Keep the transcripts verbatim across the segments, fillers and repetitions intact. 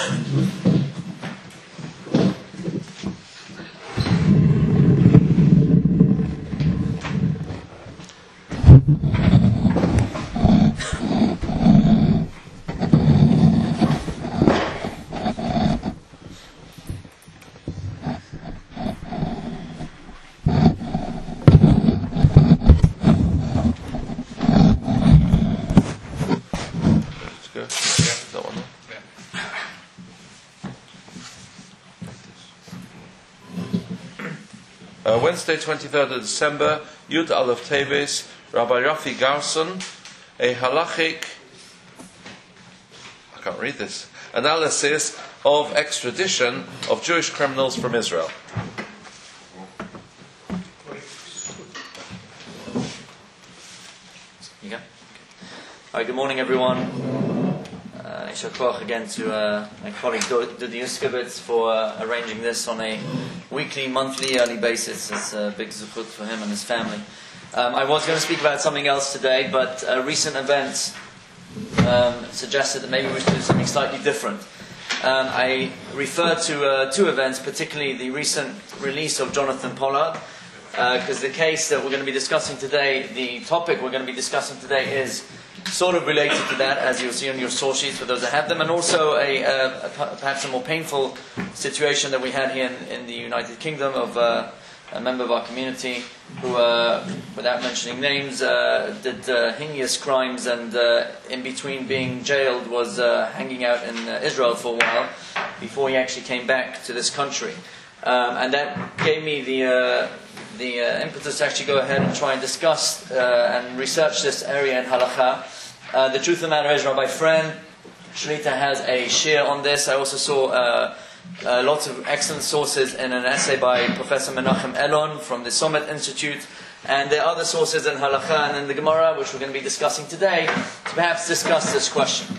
Uh, Wednesday, twenty-third of December, Yud Aleph Teves, Rabbi Rafi Garson, a halachic, I can't read this, analysis of extradition of Jewish criminals from Israel. You go? Okay. All right, good morning, everyone. Yishar Koach again to uh, my colleague Dudi Yuskevitz for uh, arranging this on a weekly, monthly, yearly basis. It's a big zechut for him and his family. Um, I was going to speak about something else today, but uh, recent events um, suggested that maybe we should do something slightly different. Um, I refer to uh, two events, particularly the recent release of Jonathan Pollard, because uh, the case that we're going to be discussing today, the topic we're going to be discussing today is sort of related to that, as you'll see on your source sheets for those that have them, and also a, uh, a perhaps a more painful situation that we had here in, in the United Kingdom of uh, a member of our community who, uh, without mentioning names, uh, did uh, heinous crimes, and uh, in between being jailed was uh, hanging out in uh, Israel for a while before he actually came back to this country. Um, and that gave me the uh, the uh, impetus to actually go ahead and try and discuss uh, and research this area in halakha. Uh, the truth of the matter is, Rabbi Friend Shlita has a share on this. I also saw uh, uh, lots of excellent sources in an essay by Professor Menachem Elon from the Summit Institute, and there are other sources in halakha and in the Gemara, which we're going to be discussing today, to perhaps discuss this question.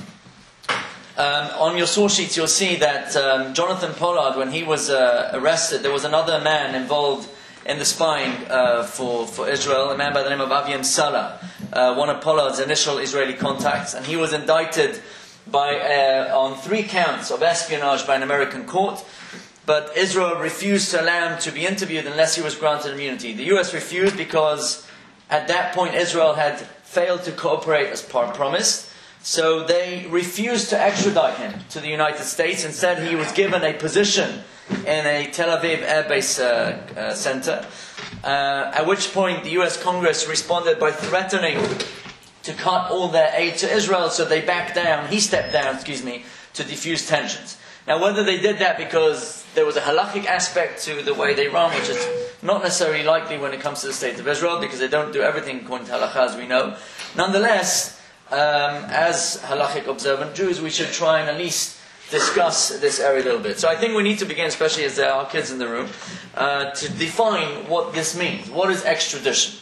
Um, on your source sheets, you'll see that um, Jonathan Pollard, when he was uh, arrested, there was another man involved in the spying uh, for, for Israel, a man by the name of Aviam Salah, uh, one of Pollard's initial Israeli contacts, and he was indicted by uh, on three counts of espionage by an American court, but Israel refused to allow him to be interviewed unless he was granted immunity. The U S refused because at that point Israel had failed to cooperate as promised, so they refused to extradite him to the United States. Instead, he was given a position in a Tel Aviv Air Base uh, uh, center, uh, at which point the U S Congress responded by threatening to cut all their aid to Israel, so they backed down, he stepped down, excuse me, to defuse tensions. Now, whether they did that because there was a halachic aspect to the way they run, which is not necessarily likely when it comes to the state of Israel, because they don't do everything according to halakha, as we know. Nonetheless, um, as halachic observant Jews, we should try and at least discuss this area a little bit. So I think we need to begin, especially as there are kids in the room, uh, to define what this means. What is extradition?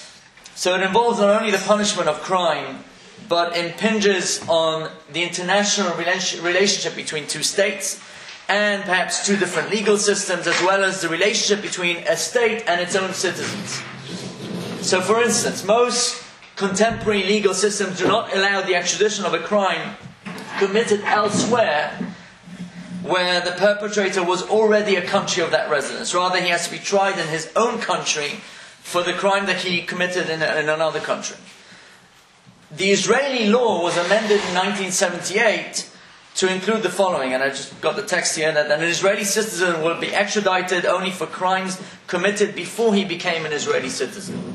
So it involves not only the punishment of crime, but impinges on the international relationship between two states, and perhaps two different legal systems, as well as the relationship between a state and its own citizens. So for instance, most contemporary legal systems do not allow the extradition of a crime committed elsewhere where the perpetrator was already a country of that residence. Rather, he has to be tried in his own country for the crime that he committed in, a, in another country. The Israeli law was amended in nineteen seventy-eight to include the following, and I just got the text here, that an Israeli citizen will be extradited only for crimes committed before he became an Israeli citizen.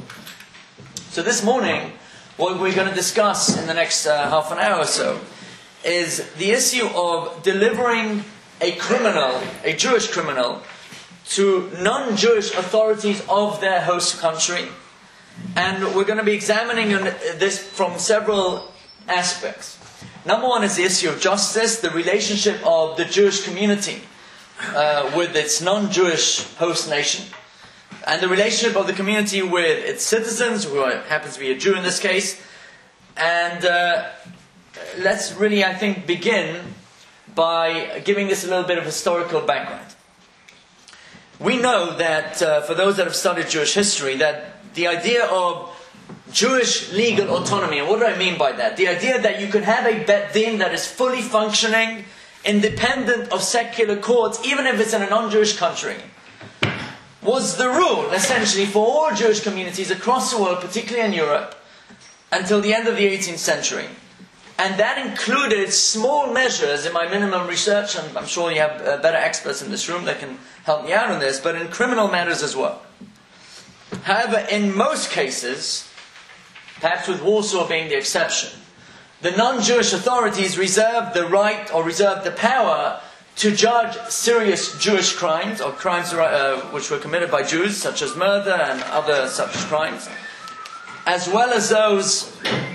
So this morning, what we're going to discuss in the next uh, half an hour or so is the issue of delivering a criminal, a Jewish criminal, to non-Jewish authorities of their host country. And we're going to be examining this from several aspects. Number one is the issue of justice, the relationship of the Jewish community uh, with its non-Jewish host nation, and the relationship of the community with its citizens, who happens to be a Jew in this case. And uh, let's really, I think, begin by giving this a little bit of historical background. We know that, uh, for those that have studied Jewish history, that the idea of Jewish legal autonomy, and what do I mean by that? The idea that you could have a Bet Din that is fully functioning independent of secular courts, even if it's in a non-Jewish country, was the rule, essentially, for all Jewish communities across the world, particularly in Europe, until the end of the eighteenth century. And that included small measures, in my minimum research, and I'm sure you have uh, better experts in this room that can help me out on this, but in criminal matters as well. However, in most cases, perhaps with Warsaw being the exception, the non-Jewish authorities reserved the right or reserved the power to judge serious Jewish crimes, or crimes uh, which were committed by Jews, such as murder and other such crimes, as well as those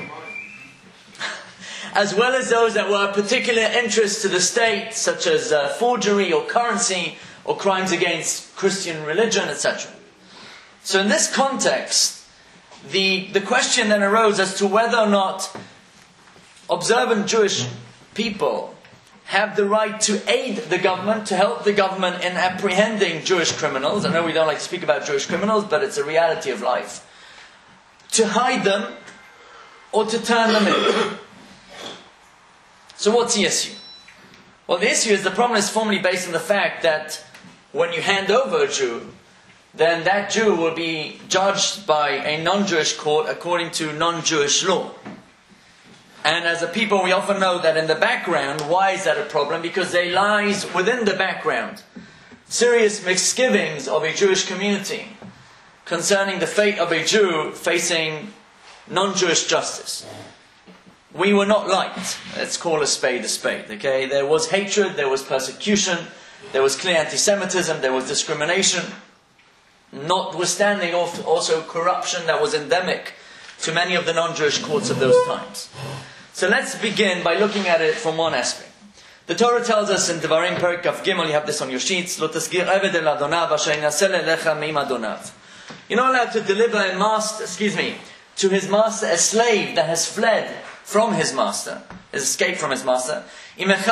as well as those that were of particular interest to the state, such as uh, forgery or currency, or crimes against Christian religion, et cetera. So in this context, the, the question then arose as to whether or not observant Jewish people have the right to aid the government, to help the government in apprehending Jewish criminals. I know we don't like to speak about Jewish criminals, but it's a reality of life. To hide them, or to turn them in. So what's the issue? Well, the issue is the problem is formally based on the fact that when you hand over a Jew, then that Jew will be judged by a non-Jewish court according to non-Jewish law. And as a people, we often know that in the background, why is that a problem? Because there lies within the background serious misgivings of a Jewish community concerning the fate of a Jew facing non-Jewish justice. We were not liked. Let's call a spade a spade, okay? There was hatred, there was persecution, there was clear anti-Semitism, there was discrimination, notwithstanding also corruption that was endemic to many of the non-Jewish courts of those times. So let's begin by looking at it from one aspect. The Torah tells us in Devarim Perek Kaf Gimel, you have this on your sheets, Lo tasgir eved el adonav asher yinaseh le'lecha mim adonav. You're not allowed to deliver a master, excuse me, to his master a slave that has fled from his master, has escaped from his master. He's got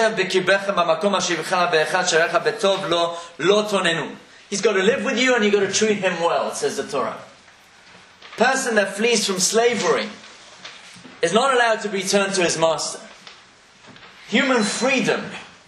to live with you and you've got to treat him well, says the Torah. Person that flees from slavery is not allowed to return to his master. Human freedom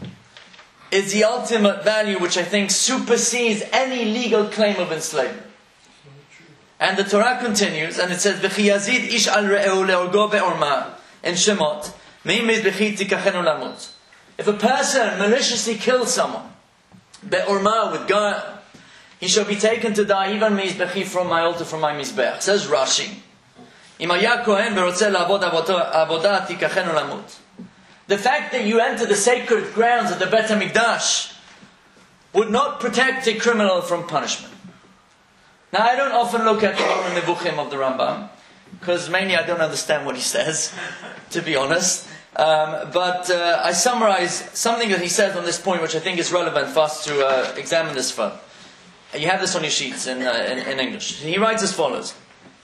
is the ultimate value which I think supersedes any legal claim of enslavement. And the Torah continues, and it says, "V'chi yazid ish al re'eu le'orgo be'orma," in Shemot, "Me'imiz b'chi tikachenu lamut." If a person maliciously kills someone, be'orma, with guile, he shall be taken to die, even me'imiz b'chi, from my altar, from my mizbech. Says Rashi, "Im haya kohen ve'rotzeh la'avod avodah tikachenu lamut." The fact that you enter the sacred grounds of the Beit HaMikdash would not protect a criminal from punishment. Now, I don't often look at the Moreh Nevuchim of the Rambam, because mainly I don't understand what he says, to be honest. Um, but uh, I summarize something that he says on this point, which I think is relevant for us to uh, examine this further. You have this on your sheets in, uh, in, in English. He writes as follows.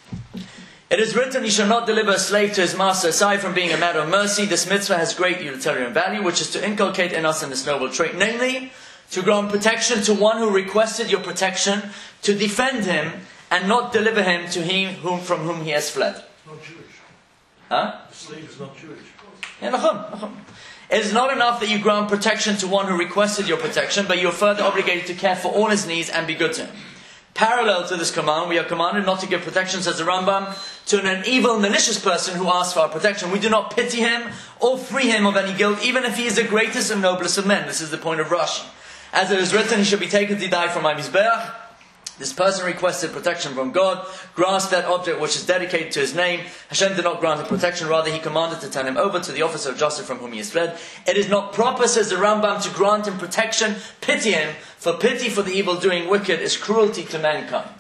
It is written, "He shall not deliver a slave to his master." Aside from being a matter of mercy, this mitzvah has great utilitarian value, which is to inculcate in us in this noble trait, namely, to grant protection to one who requested your protection, to defend him, and not deliver him to him whom, from whom he has fled. Not Jewish. Huh? The slave is not Jewish. Yeah, nachon, nachon. It is not enough that you grant protection to one who requested your protection, but you are further obligated to care for all his needs and be good to him. Parallel to this command, we are commanded not to give protection, says the Rambam, to an evil, malicious person who asks for our protection. We do not pity him or free him of any guilt, even if he is the greatest and noblest of men. This is the point of Rashi. As it is written, he shall be taken to die from my mizbeach. This person requested protection from God, grasped that object which is dedicated to his name. Hashem did not grant him protection, rather he commanded to turn him over to the officer of justice from whom he has fled. It is not proper, says the Rambam, to grant him protection, pity him, for pity for the evil-doing wicked is cruelty to mankind.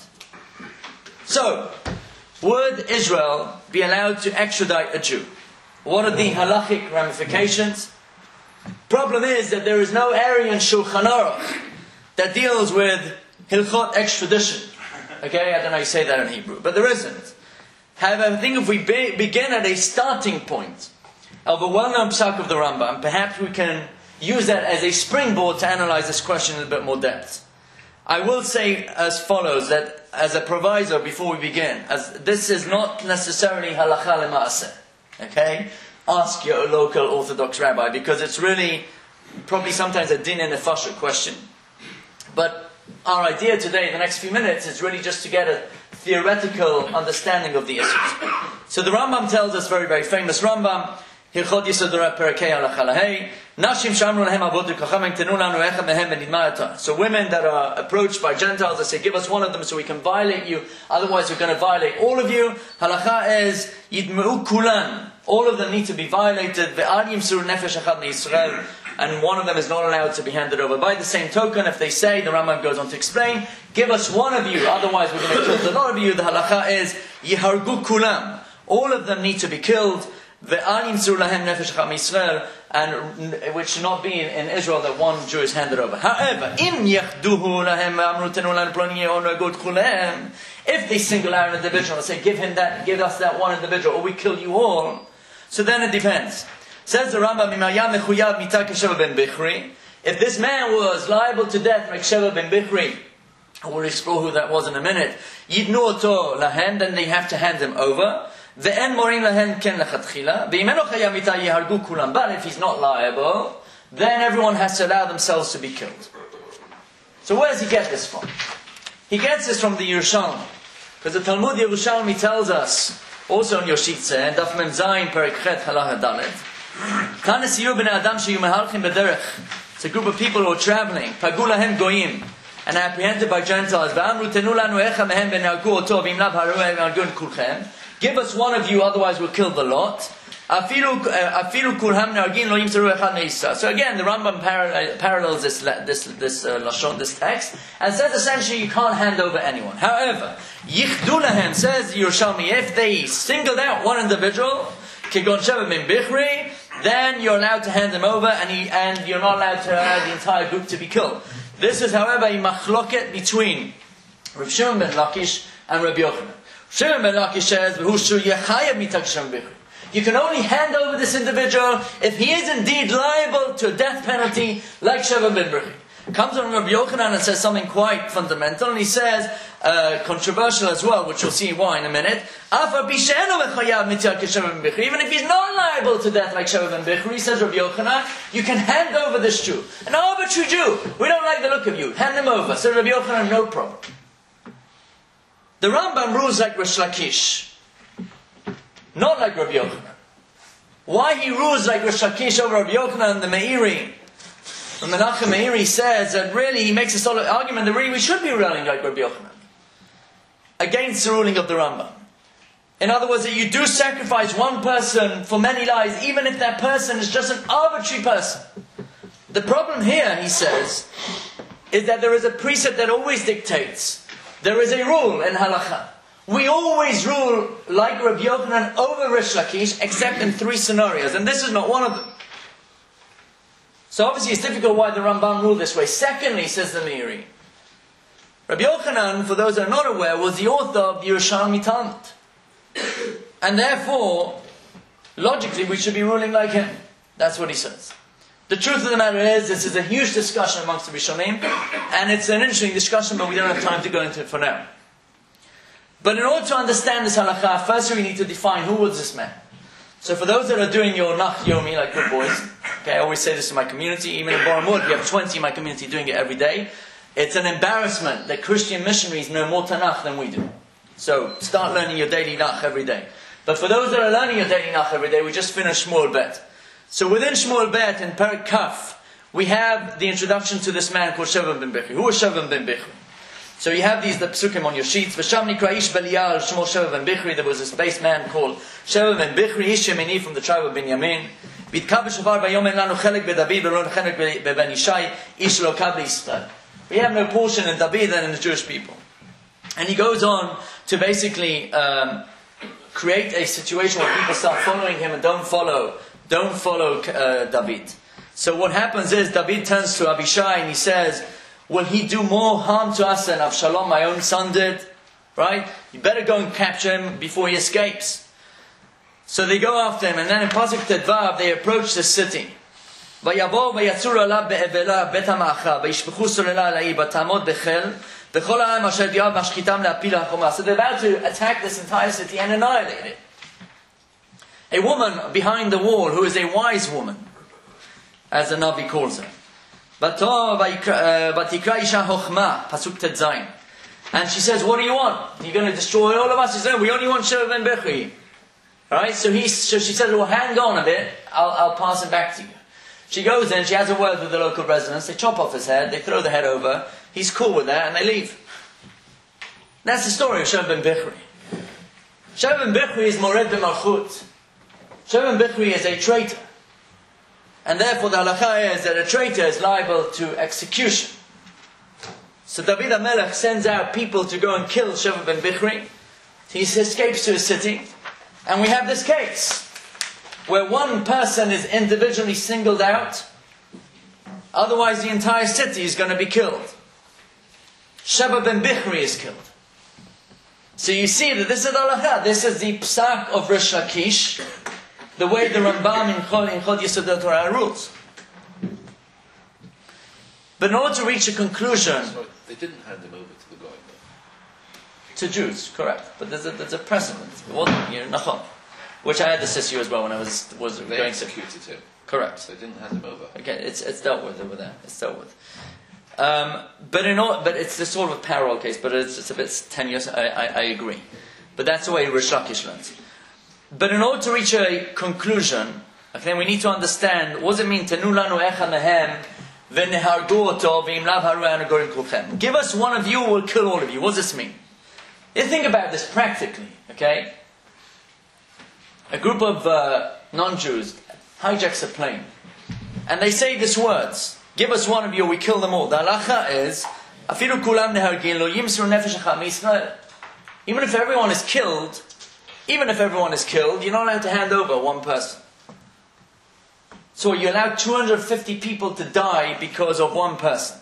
So, would Israel be allowed to extradite a Jew? What are the halachic ramifications? Problem is that there is no area in Shulchan Aruch that deals with Hilchot extradition. Okay, I don't know how you say that in Hebrew, but there isn't. However, I think if we be, begin at a starting point of a well-known psak of the Rambam, perhaps we can use that as a springboard to analyze this question in a bit more depth. I will say as follows, that as a proviso before we begin, as this is not necessarily halacha lema'aseh. Okay? Ask your local Orthodox rabbi, because it's really probably sometimes a din and nefasha question. But our idea today, in the next few minutes, is really just to get a theoretical understanding of the issues. So the Rambam tells us, very, very famous Rambam, Hilchot Yisodora Perakei Halacha Lahei, Nashim Shamru Lahem Avodu Kachamim Tenu Lanu Echem Mehem Benidma Yatar. So women that are approached by Gentiles, they say, give us one of them so we can violate you, otherwise we're going to violate all of you. Halacha is, Yidmeu Kulan. All of them need to be violated. Ve'al Yimsur Nefesh Echad Yisrael. And one of them is not allowed to be handed over. By the same token, if they say, the Rambam goes on to explain, give us one of you, otherwise we're going to kill a lot of you. The halacha is, Yihargu Kulam. All of them need to be killed. Ve'al Yimsur Lahem Nefesh Echad Yisrael. And which should not be in Israel that one Jew is handed over. However, Im Yachduhu Lahem Amru Tenu Lanu Ploni Onagod Kulem. If they single out an individual and say, give him that, give us that one individual, or we kill you all. So then it depends. Says the Rambam, if this man was liable to death, like Sheva ben Bichri, we'll explore who that was in a minute, Yidnu oto lahen, then they have to hand him over. Ve'en morim lahen ken lechatchila. Ve'imeno chayav mita yihargu kulam. But if he's not liable, then everyone has to allow themselves to be killed. So where does he get this from? He gets this from the Yerushalmi. Because the Talmud Yerushalmi tells us, also in Yoshitze, and Daf Mem Zayin Perek Chet Halacha Dalet, it's a group of people who are traveling, goyim, and apprehended by Gentiles. Give us one of you, otherwise we'll kill the lot. So again, the Rambam parallels this this this uh, lashon, this text, and says essentially you can't hand over anyone. However, Yichdu lahem, says Yerushalmi, if they singled out one individual, Kigon Sheva ben Bichri, then you're allowed to hand him over, and he, and you're not allowed to allow the entire group to be killed. This is, however, a machloket between Rav Shimon ben Lakish and Rabbi Yochanan. Shimon ben Lakish says, "V'hushu yechayav mitak Sheva ben Bichri." You can only hand over this individual if he is indeed liable to a death penalty, like Sheva ben Bichri. Comes on Rabbi Yochanan and says something quite fundamental, and he says, uh, controversial as well, which we'll see why in a minute. Even if he's not liable to death like Sheva ben Bichri, says Rabbi Yochanan, you can hand over this Jew. An arbitrary Jew, we don't like the look of you, hand him over. So Rabbi Yochanan, no problem. The Rambam rules like Rish Lakish, not like Rabbi Yochanan. Why he rules like Rish Lakish over Rabbi Yochanan and the Meiri? And Menachem Meiri says that really he makes a solid argument that really we should be ruling like Rabbi Yochanan against the ruling of the Rambam. In other words, that you do sacrifice one person for many lives, even if that person is just an arbitrary person. The problem here, he says, is that there is a precept that always dictates. There is a rule in halakha. We always rule like Rabbi Yochanan over Rish Lakish, except in three scenarios, and this is not one of them. So obviously it's difficult why the Rambam ruled this way. Secondly, says the Meiri, Rabbi Yochanan, for those that are not aware, was the author of the Yerushalmi Talmud. And therefore, logically, we should be ruling like him. That's what he says. The truth of the matter is, this is a huge discussion amongst the Rishonim, and it's an interesting discussion, but we don't have time to go into it for now. But in order to understand this halakha, first we need to define who was this man. So for those that are doing your Nach Yomi, like good boys, okay, I always say this to my community, even in Boramud, we have twenty in my community doing it every day. It's an embarrassment that Christian missionaries know more Tanakh than we do. So start learning your daily Nach every day. But for those that are learning your daily Nach every day, we just finished Shmuel Bet. So within Shmuel Bet, in Perek Kaf, we have the introduction to this man called Sheva ben Bichri. Who was Sheva ben Bichri? So you have these the psukim on your sheets. V'sham nikra ish b'liyal Shmuel Sheva ben Bichri. There was this base man called Sheva ben Bichri, ish Yemeni from the tribe of Binyamin. V'itkav shofar b'yom en lanu chelek b'David v'lo chelek b'ben Yishai ish lo kav l'Yisrael. We have no portion in David and in the Jewish people. And he goes on to basically um, create a situation where people start following him and don't follow, don't follow uh, David. So what happens is David turns to Abishai and he says, will he do more harm to us than Avshalom, my own son, did? Right? You better go and capture him before he escapes. So they go after him, and then in Pasuk Tedvav, they approach the city. So they're about to attack this entire city and annihilate it. A woman behind the wall, who is a wise woman, as the Navi calls her. Vatikra Isha Chochma, Pasuk Tet Zayin. And she says, what do you want? You're going to destroy all of us? He said, we only want Sheva ben Bichri. Right? So, he, so she said, well, hang on a bit, I'll, I'll pass it back to you. She goes in, she has a word with the local residents, they chop off his head, they throw the head over, he's cool with that, and they leave. That's the story of Sheva ben Bichri. Sheva ben Bichri is Mored b'Malchut. Sheva ben Bichri is a traitor. And therefore the halacha is that a traitor is liable to execution. So David HaMelech sends out people to go and kill Sheva ben Bichri. He escapes to his city. And we have this case, where one person is individually singled out, otherwise the entire city is going to be killed. Sheva ben Bichri is killed. So you see that this is the halacha, this is the psak of Rish Lakish, the way the Rambam in Chod, in Chod Yesodot Torah rules. But in order to reach a conclusion... So they didn't hand him over to the guy, though. To Jews, correct. But there's a, there's a precedent. It wasn't, you know, Nachon. Which I had this issue as well when I was, was they going executed to... him. Correct. They didn't hand him over. Okay, it's it's dealt with over there. It's dealt with. Um, but in all, but it's this sort of a parallel case. But it's, it's a bit tenuous. I, I, I agree. But that's the way Rish Lakish learns. But in order to reach a conclusion, okay, we need to understand what does it mean to nu lanu echad mehem v'nehargu oto v'im lav haru anagorim kulchem. Give us one of you, we'll kill all of you. What does this mean? You think about this practically. Okay, a group of uh, non-Jews hijacks a plane, and they say these words: "Give us one of you, we kill them all." The halacha is, "Afilu kulam nehargin lo yimsru nefesh echad miYisrael." Even if everyone is killed, even if everyone is killed, you're not allowed to hand over one person. So you allow two hundred fifty people to die because of one person.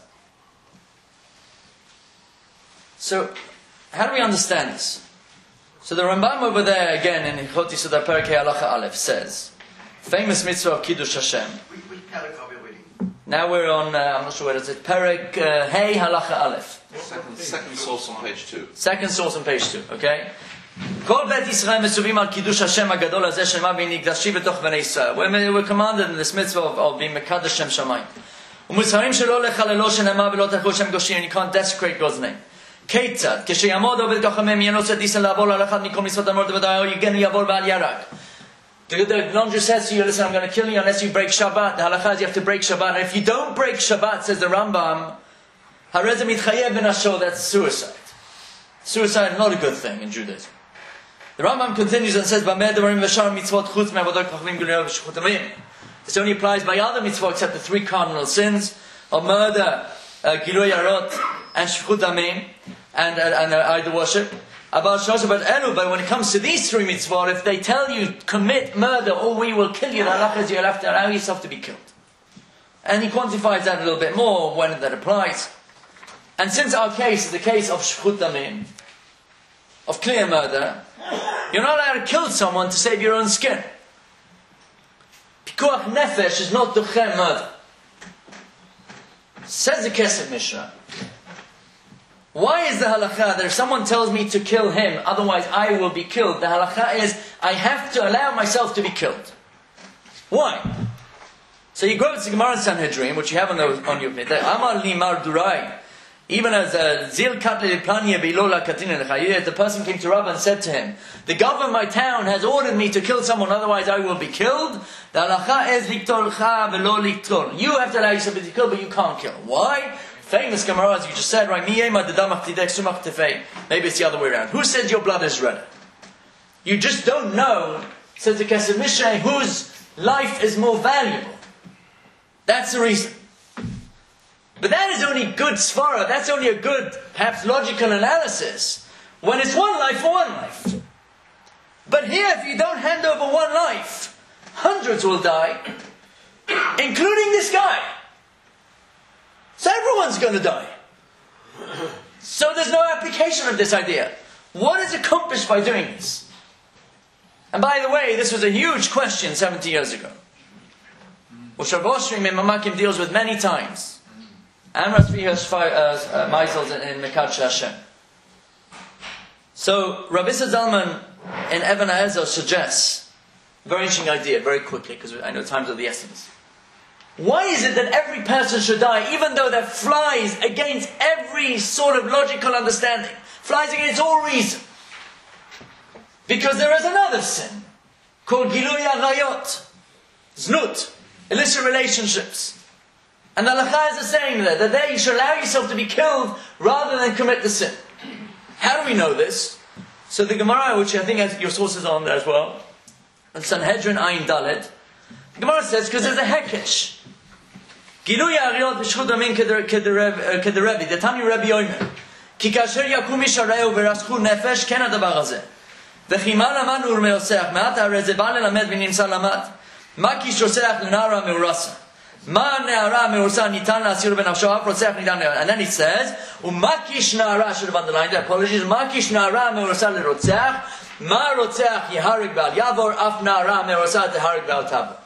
So, how do we understand this? So the Rambam over there again in Hilchot Yesodot Perek Halacha Aleph says, famous mitzvah of Kiddush Hashem. Which perek are we reading? Now we're on, uh, I'm not sure where it is, Perek uh, Hey Halacha Aleph. Second, second source on page two. Second source on page two, okay? כל בית ישראל מסובים על קידוש השם הגדול הזה של מה ונקדשים בתוך בני ישראל. We're commanded in this mitzvah of, of being מקדש שם שמיים. ומוצהרים שלא לחללו שנאמר ולא תחלו שם קדושים, and you can't desecrate God's name. כיצד? כשיעמוד עובד כוחמם יהיה נושא דיסן לעבור על אחד מכל מצוות אמור דוודאי, או יגן יעבור ועל ירק. The, the non-Jew says to you, listen, I'm going to kill you unless you break Shabbat. The halakha is you have to break Shabbat. And if you don't break Shabbat, says the Rambam, harez mitchayev b'nafsho, that's suicide. Suicide is not a good thing in Judaism. The Rambam continues and says, this only applies by other mitzvot except the three cardinal sins of murder, uh, Giluy Arot, and Shechut Damim, and, uh, and uh, idol worship. But when it comes to these three mitzvot, if they tell you, commit murder or we will kill you, the halakha is you'll have to allow yourself to be killed. And he quantifies that a little bit more when that applies. And since our case is the case of Shechut Damim, of clear murder, you're not allowed to kill someone to save your own skin. Pikuach nefesh is not duchem murder. Says the Kesef Mishnah. Why is the halakha that if someone tells me to kill him, otherwise I will be killed? The halakha is, I have to allow myself to be killed. Why? So you go to the Gemara in Sanhedrin, which you have on, the, on your video. Amar li mar durai. Even as Zil Katle Planya Bilola Katina Lechayir, the person came to Rabbah and said to him, the governor of my town has ordered me to kill someone, otherwise I will be killed. The halacha is liktolcha velo liktol. You have to allow yourself to be killed, but you can't kill. Why? Famous Gemara, as you just said, right? Maybe it's the other way around. Who says your blood is red? You just don't know, says the Kesef Mishnah, whose life is more valuable. That's the reason. But that is only good svara, that's only a good, perhaps logical analysis, when it's one life for one life. But here, if you don't hand over one life, hundreds will die, including this guy. So everyone's going to die. So there's no application of this idea. What is accomplished by doing this? And by the way, this was a huge question seventy years ago, which Rav Oshri Memakim deals with many times. And Rasvi has uh, Meisels in Mekadosh Hashem. So Rabbi Zalman in Even HaEzer suggests a very interesting idea, very quickly, because I know time's of the essence. Why is it that every person should die, even though that flies against every sort of logical understanding, flies against all reason? Because there is another sin called Gilui Arayot, Znut, illicit relationships. And the halakha is saying there that there you should allow yourself to be killed rather than commit the sin. How do we know this? So the Gemara, which I think has your sources on there as well, and Sanhedrin Ayin Dalet, the Gemara says because there's a hekesh. Gilui Arayot b'shchut ramin kederevi, the Tani Rabbi Yomer, ki kasher yakum ish hareu v'raschu nefesh ken hadavar hazeh. V'chima laman urmeosech, me'at ha'arei ze ba'al lelamed v'nimsa lamad. Ma ki shosech l'nara me'urasa. Ma ne'ara me'urasa nitan la'asir b'nafsho, ha'af rotzech nitan le'ara. And then he says, u'ma kish na'ara, should have underlined that, apologies, ma kish na'ara me'urasa le'rotzech, ma rotzech yiharig ba'al yavor, af na'ara me'urasa teharig ba'al tabor.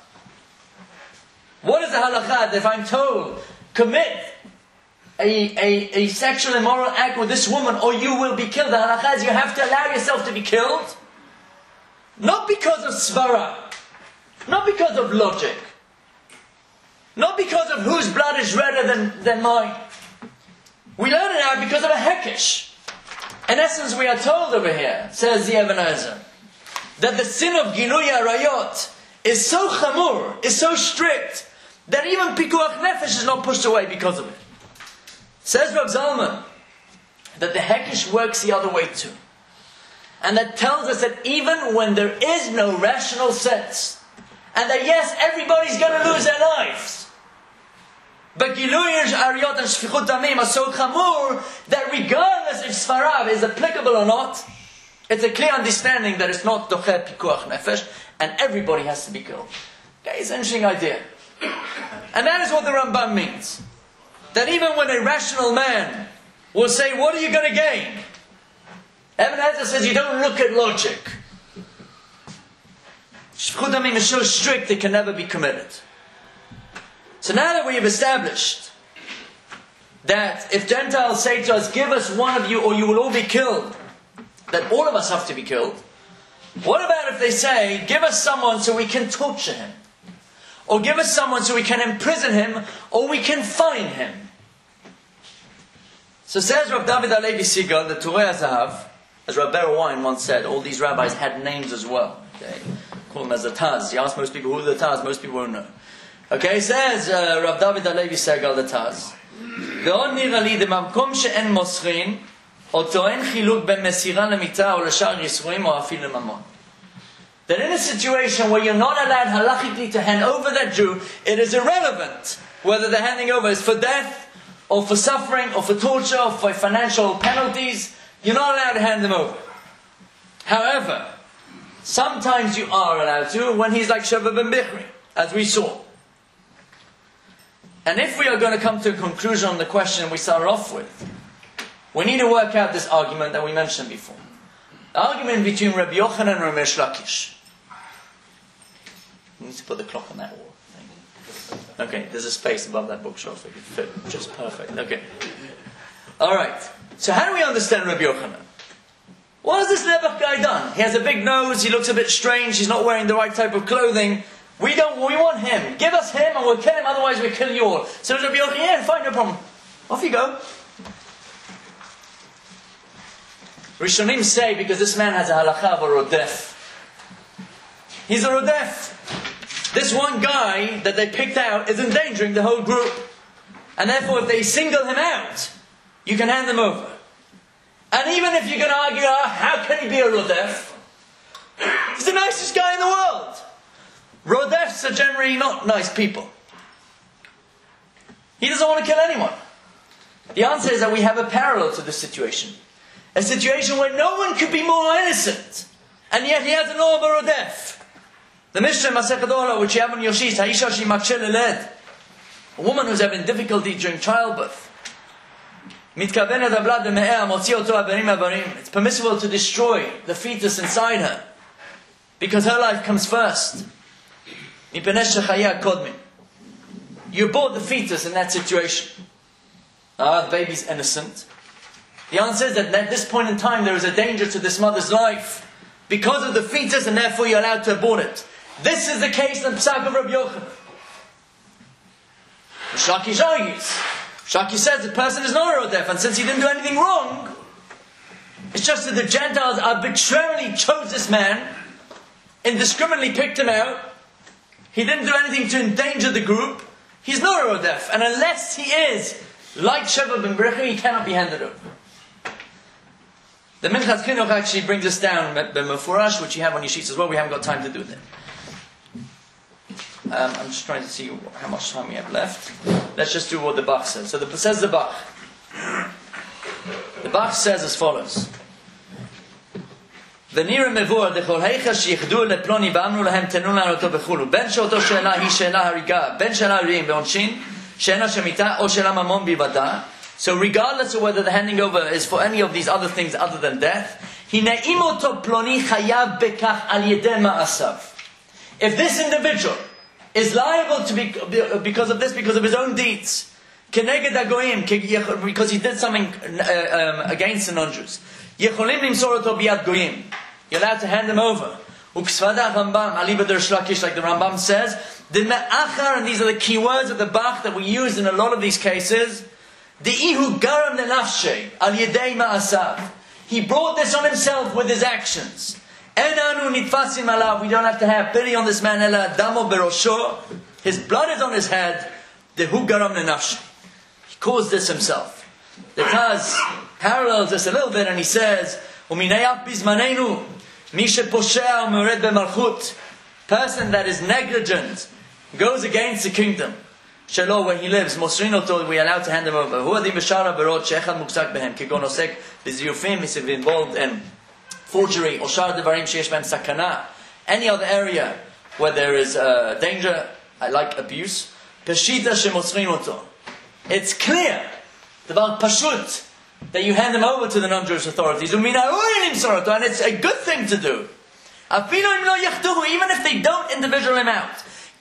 What is the halakha that if I'm told, commit a, a, a sexual immoral act with this woman or you will be killed? The halakha is you have to allow yourself to be killed. Not because of svara. Not because of logic. Not because of whose blood is redder than, than mine. We learn it out because of a hekesh. In essence, we are told over here, says the Ibn Ezra, that the sin of Gilui Arayot is so chamur, is so strict, that even pikuach nefesh is not pushed away because of it. Says Rav Zalman that the hekesh works the other way too. And that tells us that even when there is no rational sense, and that yes, everybody's going to lose their lives, but Gilui Arayot and Shfichut Damim are so chamur that regardless if Sfarav is applicable or not, it's a clear understanding that it's not doche pikuach nefesh, and everybody has to be killed. Okay, it's an interesting idea. And that is what the Rambam means. That even when a rational man will say, what are you going to gain? Ibn Ezra says you don't look at logic. Shfichut Damim is so strict it can never be committed. So now that we have established that if Gentiles say to us, give us one of you or you will all be killed, that all of us have to be killed, what about if they say, give us someone so we can torture him? Or give us someone so we can imprison him, or we can fine him? So says Rav David Alevi Sigal, the Turei HaZahav, as Rav Berwine once said, all these rabbis had names as well. Okay, call them as the Taz. You ask most people who are the Taz, most people won't know. Okay, says uh, Rav David Alevi Sigal, the Taz. Ve'od nira li demamkom she'en moschrin, o to'en chiluk ben mesira lemita o l'shar yisroim o afil lemamon. That in a situation where you're not allowed halachically to hand over that Jew, it is irrelevant whether the handing over is for death, or for suffering, or for torture, or for financial penalties. You're not allowed to hand them over. However, sometimes you are allowed to when he's like Sheva ben Bichri, as we saw. And if we are going to come to a conclusion on the question we started off with, we need to work out this argument that we mentioned before. The argument between Rabbi Yochanan and Rabbi Lakish. We need to put the clock on that wall. Okay, there's a space above that bookshelf so it could fit just perfect. Okay. Alright. So how do we understand Rabbi Yochanan? What has this Nebuch guy done? He has a big nose, he looks a bit strange, he's not wearing the right type of clothing. We don't, we want him. Give us him and we'll kill him, otherwise we'll kill you all. So Rabbi Yochanan, yeah, fine, no problem. Off you go. Rishonim say because this man has a halakha of a rodef. He's a rodef. This one guy that they picked out is endangering the whole group. And therefore if they single him out, you can hand them over. And even if you're going to argue, oh, how can he be a rodef? He's the nicest guy in the world. Rodefs are generally not nice people. He doesn't want to kill anyone. The answer is that we have a parallel to this situation. A situation where no one could be more innocent, and yet he has an law of a rodef. The Mishnah Masechet Orah, which you have on your sheet, Haisha she makshel eled, a woman who's having difficulty during childbirth. It's permissible to destroy the fetus inside her, because her life comes first. You bought the fetus in that situation. Ah, the baby's innocent. The answer is that at this point in time there is a danger to this mother's life because of the fetus, and therefore you're allowed to abort it. This is the case in Psak of Rabbi Yochanan. Shakish argues. Shaki says the person is not a rodef, and since he didn't do anything wrong, it's just that the Gentiles arbitrarily chose this man, indiscriminately picked him out. He didn't do anything to endanger the group. He's not a rodef, and unless he is like Sheva ben Berecha, he cannot be handed over. The Minchas Chinuch actually brings us down b'mefurash, which you have on your sheets as well. We haven't got time to do that. Um, I'm just trying to see how much time we have left. Let's just do what the Bach says. So the says the Bach. The Bach says as follows: ונראה מבואר דכל היכא שיחדו לפלוני ואמרו להם תנו לנו אותו וכולו בין שאותו שאלה היא שאלה הריגה בין שאלה הריעים ועונשין שאינה שמיטה או שאלה ממון בלבדה. So regardless of whether the handing over is for any of these other things other than death, הנה אם אותו פלוני חייב בכך על ידי מעשיו. If this individual is liable to be because of this, because of his own deeds, כנגד הגויים, because he did something uh, um, against the non-Jews, יכולים למסור אותו ביד גויים. You're allowed to hand him over. וכספדה רמב"ם, אליבא דריש לקיש, like the Rambam says, דמאחר, and these are the key words of the Bach that we use in a lot of these cases, דאיהו גרם לנפשי, על ידי מעשיו. He brought this on himself with his actions. אין אנו נתפסים עליו, we don't have to have pity on this man, אלא דמו בראשו, his blood is on his head, דאיהו גרם לנפשי. He caused this himself. The Taz parallels this a little bit and he says, ומיני אף בזמננו, מי שפושע ומורד במלכות, person that is negligent, goes against the kingdom, שלו where he lives, מוסרין אותו, we are allowed to hand him over. הוא עדים בשאר עבירות שאחד מוחזק בהם, כגון עוסק בזיופים, is involved in forgery, או שאר דברים שיש בהם סכנה, any other area where there is uh, danger, like abuse, פשיטה שמוסרין אותו. It's clear, דבר פשוט, that you hand them over to the non-Jewish authorities. And it's a good thing to do. Even if they don't individual him out.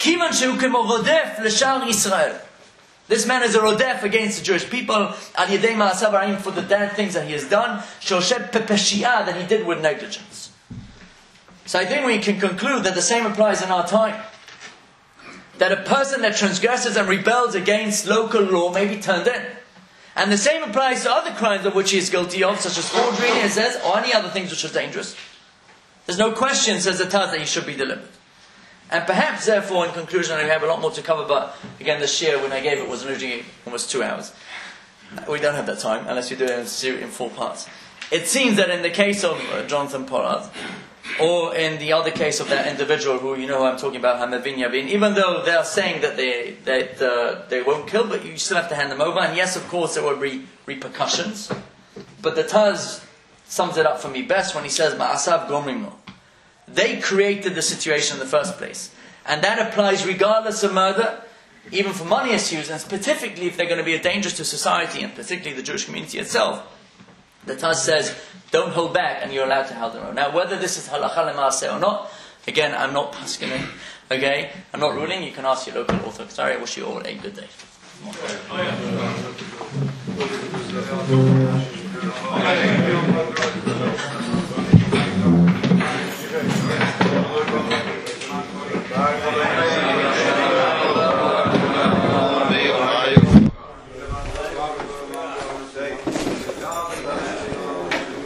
This man is a rodef against the Jewish people for the bad things that he has done, that he did with negligence. So I think we can conclude that the same applies in our time. That a person that transgresses and rebels against local law may be turned in. And the same applies to other crimes of which he is guilty of, such as forgery, it says, or any other things which are dangerous. There's no question, says the Taz, that he should be delivered. And perhaps, therefore, in conclusion, we have a lot more to cover, but again, the shir, when I gave it, was originally almost two hours. We don't have that time, unless you do it in, in four parts. It seems that in the case of uh, Jonathan Pollard, or in the other case of that individual who, you know who I'm talking about, Hamavin Yavin, even though they are saying that they that uh, they won't kill, but you still have to hand them over. And yes, of course, there will be repercussions. But the Taz sums it up for me best when he says, Ma'asav gomrimno. They created the situation in the first place. And that applies regardless of murder, even for money issues, and specifically if they're going to be a danger to society, and particularly the Jewish community itself. The Taz says, don't hold back, and you're allowed to hold them over. Now, whether this is halacha l'maaseh or not, again, I'm not paskining, okay? I'm not ruling. You can ask your local Orthodox. Sorry, I wish you all a good day.